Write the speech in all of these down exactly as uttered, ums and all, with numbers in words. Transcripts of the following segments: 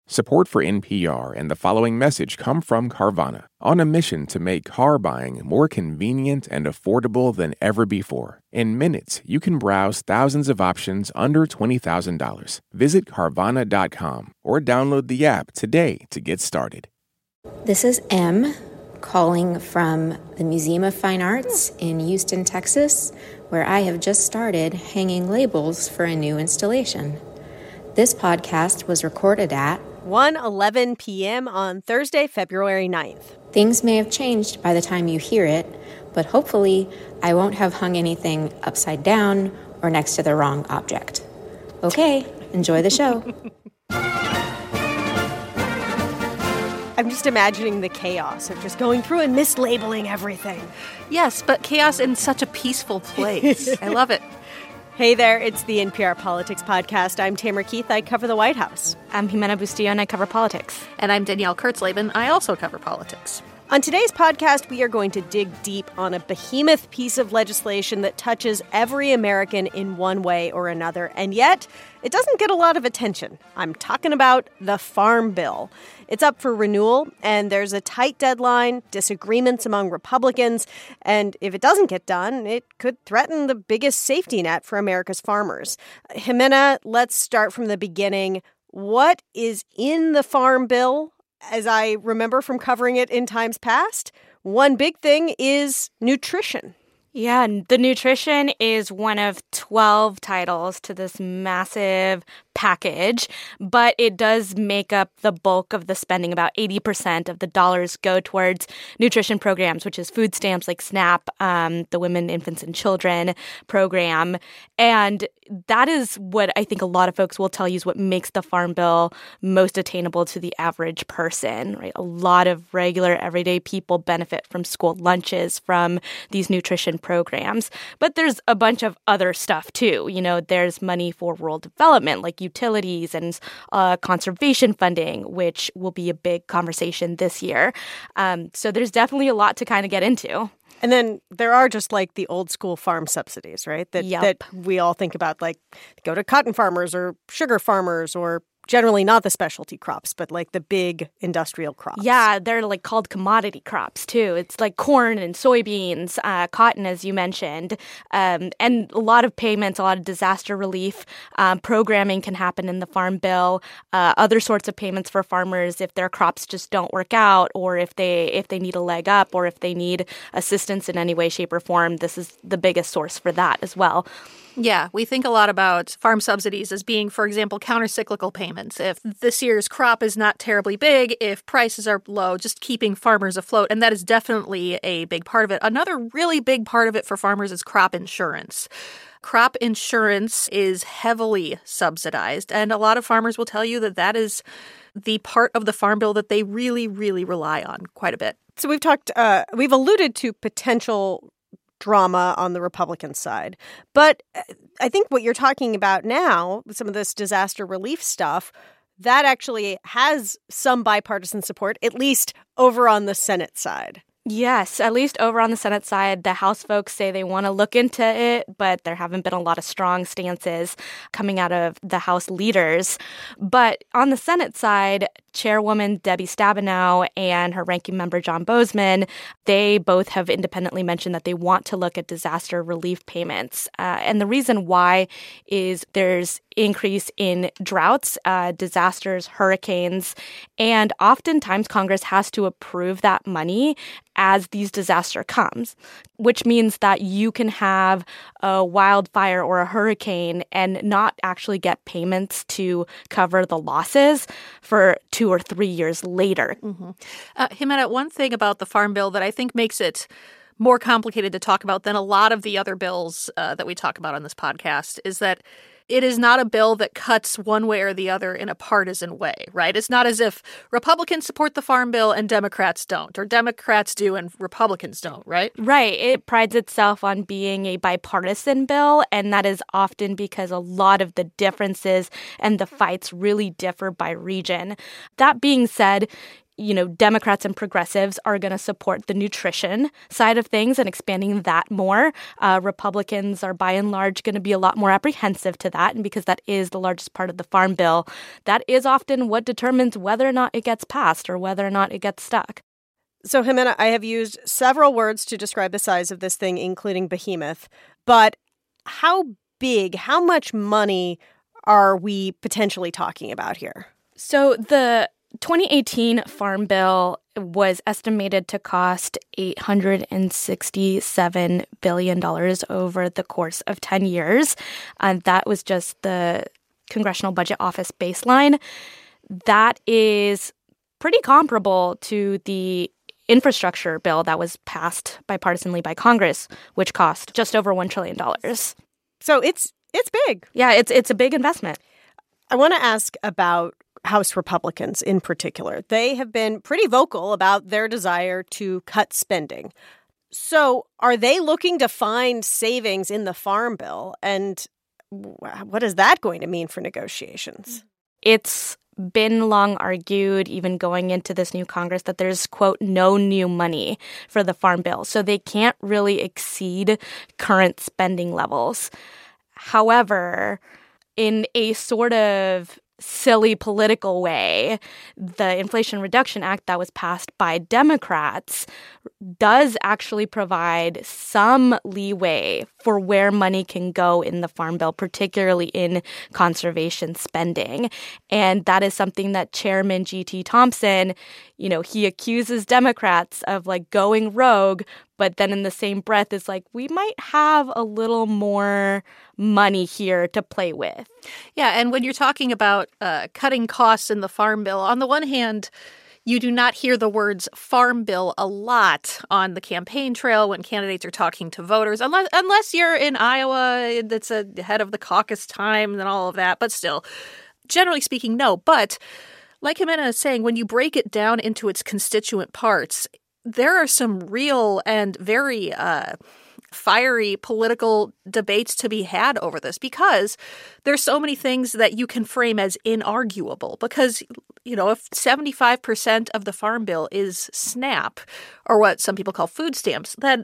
Support for N P R and the following message come from Carvana, on a mission to make car buying more convenient and affordable than ever before. In minutes, you can browse thousands of options under twenty thousand dollars. Visit Carvana dot com or download the app today to get started. This is M calling from the Museum of Fine Arts in Houston, Texas, where I have just started hanging labels for a new installation. This podcast was recorded at one eleven p.m. on Thursday, February ninth. Things may have changed by the time you hear it, but hopefully I won't have hung anything upside down or next to the wrong object. Okay, enjoy the show. I'm just imagining the chaos of just going through and mislabeling everything. Yes, but chaos in such a peaceful place. I love it. Hey there, it's the N P R Politics Podcast. I'm Tamara Keith. I cover the White House. I'm Jimena Bustillo, and I cover politics. And I'm Danielle Kurtzleben. I also cover politics. On today's podcast, we are going to dig deep on a behemoth piece of legislation that touches every American in one way or another, and yet it doesn't get a lot of attention. I'm talking about the Farm Bill. It's up for renewal, and there's a tight deadline, disagreements among Republicans, and if it doesn't get done, it could threaten the biggest safety net for America's farmers. Jimena, let's start from the beginning. What is in the Farm Bill? As I remember from covering it in times past, one big thing is nutrition. Yeah, the nutrition is one of twelve titles to this massive package, but it does make up the bulk of the spending. About eighty percent of the dollars go towards nutrition programs, which is food stamps like SNAP, um, the Women, Infants, and Children program. And that is what I think a lot of folks will tell you is what makes the Farm Bill most attainable to the average person, right? A lot of regular, everyday people benefit from school lunches, from these nutrition programs. But there's a bunch of other stuff, too. You know, there's money for rural development, like utilities and uh, conservation funding, which will be a big conversation this year. Um, so there's definitely a lot to kind of get into. And then there are just like the old school farm subsidies, right? That yep. that we all think about, like go to cotton farmers or sugar farmers or generally not the specialty crops, but like the big industrial crops. Yeah, they're like called commodity crops, too. It's like corn and soybeans, uh, cotton, as you mentioned, um, and a lot of payments, a lot of disaster relief um, programming can happen in the Farm Bill. Uh, other sorts of payments for farmers if their crops just don't work out, or if they if they need a leg up, or if they need assistance in any way, shape, or form. This is the biggest source for that as well. Yeah, we think a lot about farm subsidies as being, for example, countercyclical payments. If this year's crop is not terribly big, if prices are low, just keeping farmers afloat. And that is definitely a big part of it. Another really big part of it for farmers is crop insurance. Crop insurance is heavily subsidized, and a lot of farmers will tell you that that is the part of the Farm Bill that they really, really rely on quite a bit. So we've talked, uh, we've alluded to potential drama on the Republican side. But I think what you're talking about now, some of this disaster relief stuff, that actually has some bipartisan support, at least over on the Senate side. Yes, at least over on the Senate side, the House folks say they want to look into it, but there haven't been a lot of strong stances coming out of the House leaders. But on the Senate side, Chairwoman Debbie Stabenow and her ranking member John Boozman, they both have independently mentioned that they want to look at disaster relief payments. Uh, and the reason why is there's increase in droughts, uh, disasters, hurricanes, and oftentimes Congress has to approve that money as these disaster comes, which means that you can have a wildfire or a hurricane and not actually get payments to cover the losses for two or three years later. Mm-hmm. Uh, Jimena, one thing about the Farm Bill that I think makes it more complicated to talk about than a lot of the other bills uh, that we talk about on this podcast is that it is not a bill that cuts one way or the other in a partisan way, right? It's not as if Republicans support the Farm Bill and Democrats don't, or Democrats do and Republicans don't, right? Right. It prides itself on being a bipartisan bill, and that is often because a lot of the differences and the fights really differ by region. That being said, you know, Democrats and progressives are going to support the nutrition side of things and expanding that more. Uh, Republicans are by and large going to be a lot more apprehensive to that. And because that is the largest part of the Farm Bill, that is often what determines whether or not it gets passed or whether or not it gets stuck. So, Jimena, I have used several words to describe the size of this thing, including behemoth. But how big, how much money are we potentially talking about here? So the twenty eighteen Farm Bill was estimated to cost eight hundred sixty-seven billion dollars over the course of ten years. And that was just the Congressional Budget Office baseline. That is pretty comparable to the infrastructure bill that was passed bipartisanly by Congress, which cost just over one trillion dollars. So it's it's big. Yeah, it's it's a big investment. I want to ask about House Republicans in particular. They have been pretty vocal about their desire to cut spending. So are they looking to find savings in the Farm Bill? And what is that going to mean for negotiations? It's been long argued, even going into this new Congress, that there's, quote, no new money for the Farm Bill. So they can't really exceed current spending levels. However, in a sort of silly political way, the Inflation Reduction Act that was passed by Democrats does actually provide some leeway for where money can go in the Farm Bill, particularly in conservation spending. And that is something that Chairman G T Thompson, you know, he accuses Democrats of like going rogue, but then in the same breath is like, we might have a little more money here to play with. Yeah, and when you're talking about uh, cutting costs in the Farm Bill, on the one hand, you do not hear the words Farm Bill a lot on the campaign trail when candidates are talking to voters, unless unless you're in Iowa, that's ahead of the caucus time and all of that. But still, generally speaking, no. But like Jimena is saying, when you break it down into its constituent parts, there are some real and very uh, fiery political debates to be had over this, because there's so many things that you can frame as inarguable. Because, you know, if seventy-five percent of the Farm Bill is SNAP, or what some people call food stamps, then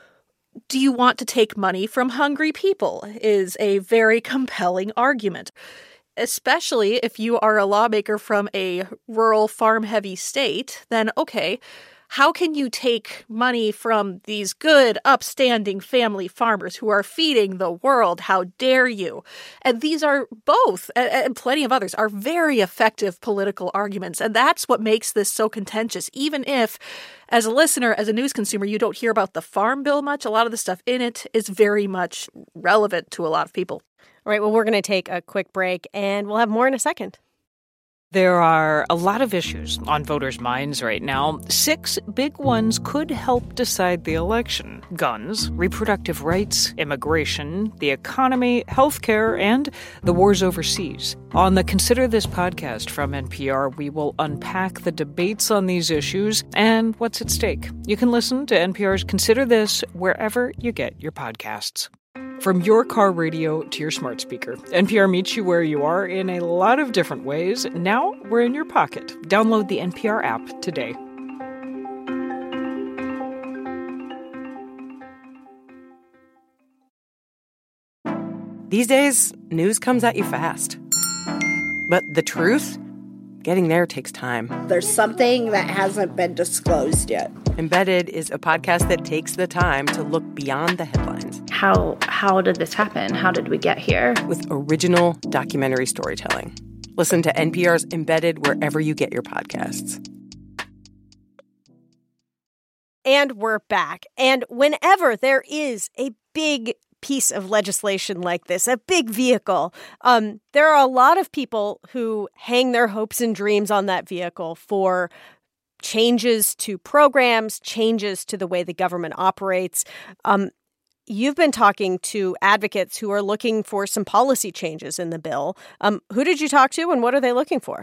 do you want to take money from hungry people is a very compelling argument. Especially if you are a lawmaker from a rural farm-heavy state, then okay, how can you take money from these good, upstanding family farmers who are feeding the world? How dare you? And these are both, and plenty of others, are very effective political arguments. And that's what makes this so contentious. Even if, as a listener, as a news consumer, you don't hear about the Farm Bill much, a lot of the stuff in it is very much relevant to a lot of people. All right, well, we're going to take a quick break, and we'll have more in a second. There are a lot of issues on voters' minds right now. Six big ones could help decide the election: guns, reproductive rights, immigration, the economy, healthcare, and the wars overseas. On the Consider This podcast from N P R, we will unpack the debates on these issues and what's at stake. You can listen to N P R's Consider This wherever you get your podcasts. From your car radio to your smart speaker, N P R meets you where you are in a lot of different ways. Now we're in your pocket. Download the N P R app today. These days, news comes at you fast. But the truth? Getting there takes time. There's something that hasn't been disclosed yet. Embedded is a podcast that takes the time to look beyond the headlines. How how did this happen? How did we get here? With original documentary storytelling. Listen to N P R's Embedded wherever you get your podcasts. And we're back. And whenever there is a big piece of legislation like this, a big vehicle, um, there are a lot of people who hang their hopes and dreams on that vehicle for changes to programs, changes to the way the government operates. Um, you've been talking to advocates who are looking for some policy changes in the bill. Um, who did you talk to, and what are they looking for?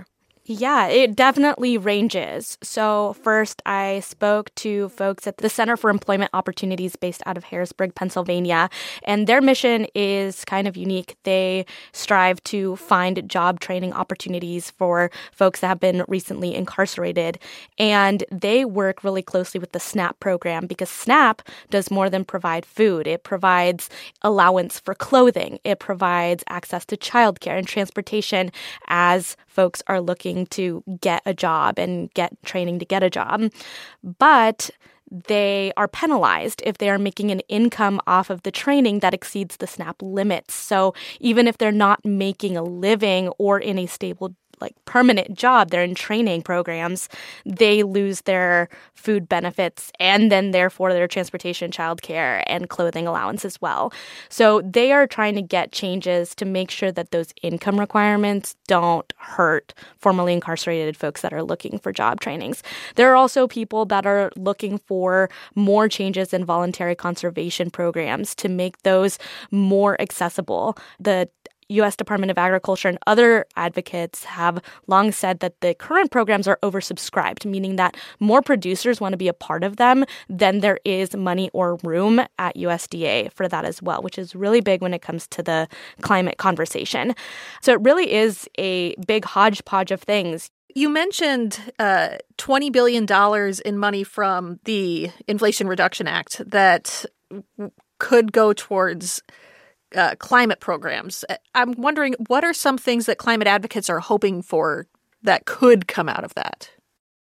Yeah, it definitely ranges. So first, I spoke to folks at the Center for Employment Opportunities based out of Harrisburg, Pennsylvania, and their mission is kind of unique. They strive to find job training opportunities for folks that have been recently incarcerated, and they work really closely with the SNAP program because SNAP does more than provide food. It provides allowance for clothing. It provides access to childcare and transportation as folks are looking to get a job and get training to get a job. But they are penalized if they are making an income off of the training that exceeds the SNAP limits. So even if they're not making a living or in a stable like permanent job, they're in training programs, they lose their food benefits and then therefore their transportation, childcare, and clothing allowance as well. So they are trying to get changes to make sure that those income requirements don't hurt formerly incarcerated folks that are looking for job trainings. There are also people that are looking for more changes in voluntary conservation programs to make those more accessible. The U S Department of Agriculture and other advocates have long said that the current programs are oversubscribed, meaning that more producers want to be a part of them than there is money or room at U S D A for that as well, which is really big when it comes to the climate conversation. So it really is a big hodgepodge of things. You mentioned uh, twenty billion dollars in money from the Inflation Reduction Act that could go towards Uh, climate programs. I'm wondering, what are some things that climate advocates are hoping for that could come out of that?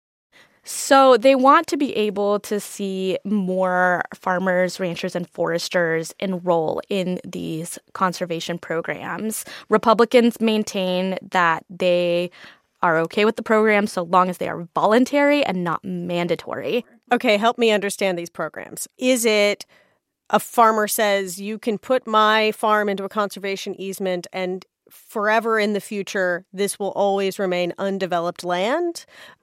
So they want to be able to see more farmers, ranchers, and foresters enroll in these conservation programs. Republicans maintain that they are okay with the program so long as they are voluntary and not mandatory. Okay, help me understand these programs. Is it a farmer says, you can put my farm into a conservation easement and forever in the future, this will always remain undeveloped land?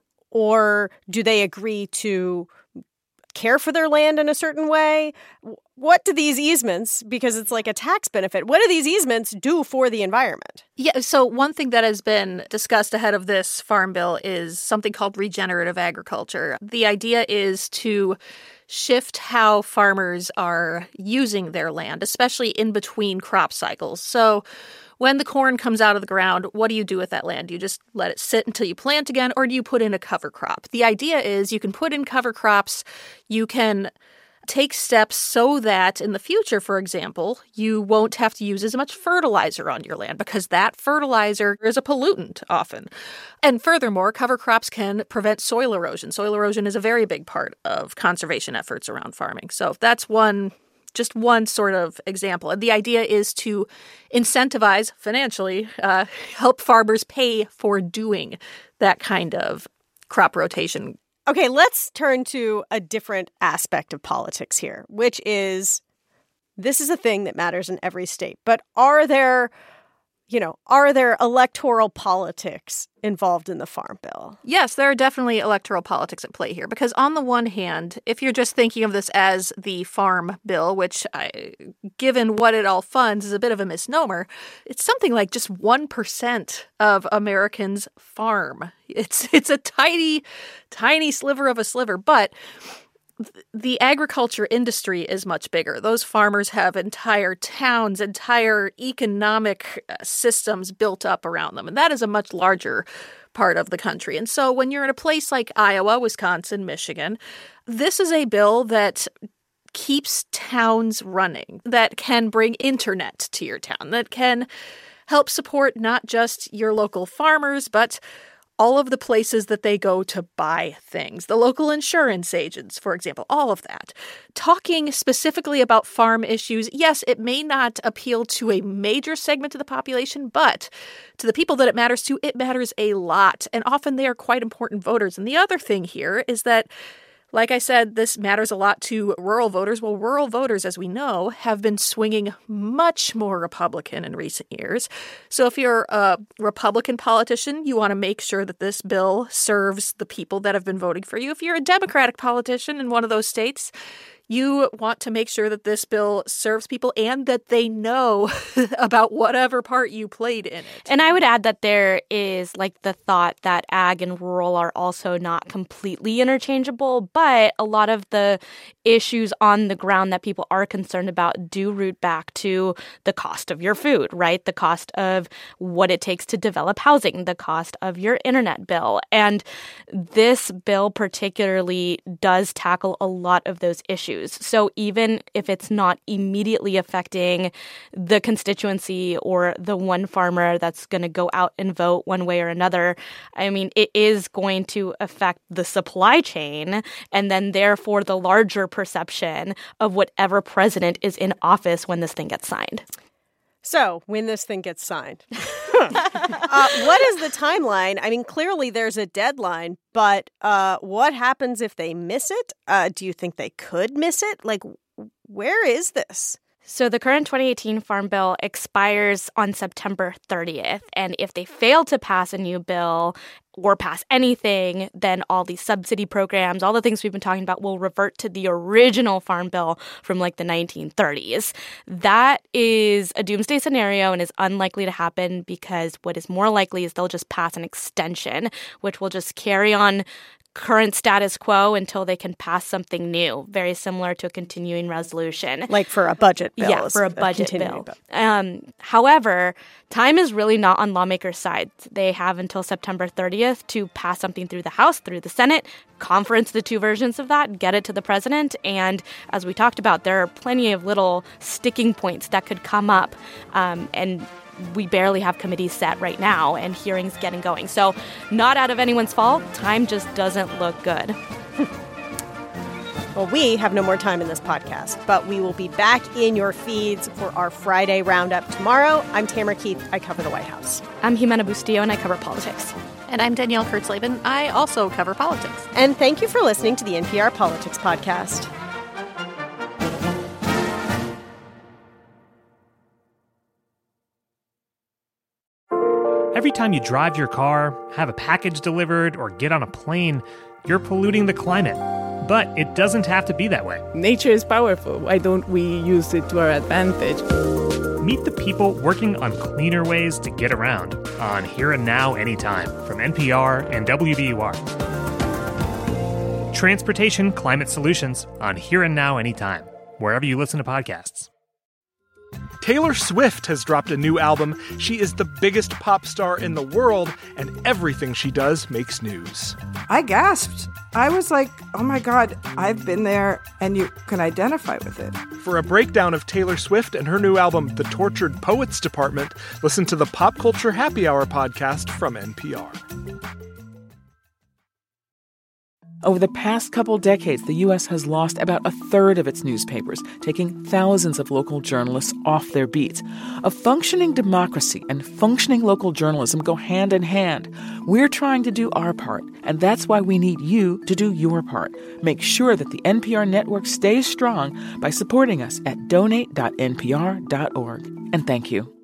Or do they agree to care for their land in a certain way? What do these easements, because it's like a tax benefit, what do these easements do for the environment? Yeah, so one thing that has been discussed ahead of this farm bill is something called regenerative agriculture. The idea is to shift how farmers are using their land, especially in between crop cycles. So when the corn comes out of the ground, what do you do with that land? Do you just let it sit until you plant again, or do you put in a cover crop? The idea is you can put in cover crops, you can take steps so that in the future, for example, you won't have to use as much fertilizer on your land because that fertilizer is a pollutant often. And furthermore, cover crops can prevent soil erosion. Soil erosion is a very big part of conservation efforts around farming. So that's one, just one sort of example. And the idea is to incentivize financially, uh, help farmers pay for doing that kind of crop rotation. Okay, let's turn to a different aspect of politics here, which is this is a thing that matters in every state. But are there, you know, are there electoral politics involved in the Farm Bill? Yes, there are definitely electoral politics at play here. Because on the one hand, if you're just thinking of this as the Farm Bill, which, I, given what it all funds, is a bit of a misnomer, it's something like just one percent of Americans farm. It's it's a tiny, tiny sliver of a sliver, but the agriculture industry is much bigger. Those farmers have entire towns, entire economic systems built up around them. And that is a much larger part of the country. And so when you're in a place like Iowa, Wisconsin, Michigan, this is a bill that keeps towns running, that can bring internet to your town, that can help support not just your local farmers, but all of the places that they go to buy things, the local insurance agents, for example, all of that. Talking specifically about farm issues, yes, it may not appeal to a major segment of the population, but to the people that it matters to, it matters a lot. And often they are quite important voters. And the other thing here is that, like I said, this matters a lot to rural voters. Well, rural voters, as we know, have been swinging much more Republican in recent years. So if you're a Republican politician, you want to make sure that this bill serves the people that have been voting for you. If you're a Democratic politician in one of those states, You want to make sure that this bill serves people and that they know about whatever part you played in it. And I would add that there is like the thought that ag and rural are also not completely interchangeable, but a lot of the issues on the ground that people are concerned about do root back to the cost of your food, right? The cost of what it takes to develop housing, the cost of your internet bill. And this bill particularly does tackle a lot of those issues. So even if it's not immediately affecting the constituency or the one farmer that's going to go out and vote one way or another, I mean, it is going to affect the supply chain and then therefore the larger perception of whatever president is in office when this thing gets signed. So, when this thing gets signed, uh, what is the timeline? I mean, clearly there's a deadline, but uh, what happens if they miss it? Uh, do you think they could miss it? Like, where is this? So the current twenty eighteen Farm Bill expires on September thirtieth. And if they fail to pass a new bill or pass anything, then all these subsidy programs, all the things we've been talking about will revert to the original Farm Bill from like the nineteen thirties. That is a doomsday scenario and is unlikely to happen because what is more likely is they'll just pass an extension, which will just carry on current status quo until they can pass something new, very similar to a continuing resolution. Like for a budget bill. Yeah, for a budget a bill. bill. Um, however, time is really not on lawmakers' side. They have until September thirtieth to pass something through the House, through the Senate, conference the two versions of that, get it to the president. And as we talked about, there are plenty of little sticking points that could come up. Um, and we barely have committees set right now and hearings getting going. So not out of anyone's fault. Time just doesn't look good. Well, we have no more time in this podcast, but we will be back in your feeds for our Friday roundup tomorrow. I'm Tamara Keith. I cover the White House. I'm Jimena Bustillo, and I cover politics. And I'm Danielle Kurtzleben. I also cover politics. And thank you for listening to the N P R Politics Podcast. Every time you drive your car, have a package delivered, or get on a plane, you're polluting the climate. But it doesn't have to be that way. Nature is powerful. Why don't we use it to our advantage? Meet the people working on cleaner ways to get around on Here and Now Anytime from N P R and W B U R. Transportation Climate Solutions on Here and Now Anytime, wherever you listen to podcasts. Taylor Swift has dropped a new album. She is the biggest pop star in the world, and everything she does makes news. I gasped. I was like, oh my God, I've been there, and you can identify with it. For a breakdown of Taylor Swift and her new album, The Tortured Poets Department, listen to the Pop Culture Happy Hour podcast from N P R. Over the past couple decades, the U S has lost about a third of its newspapers, taking thousands of local journalists off their beats. A functioning democracy and functioning local journalism go hand in hand. We're trying to do our part, and that's why we need you to do your part. Make sure that the N P R network stays strong by supporting us at donate dot n p r dot org. And thank you.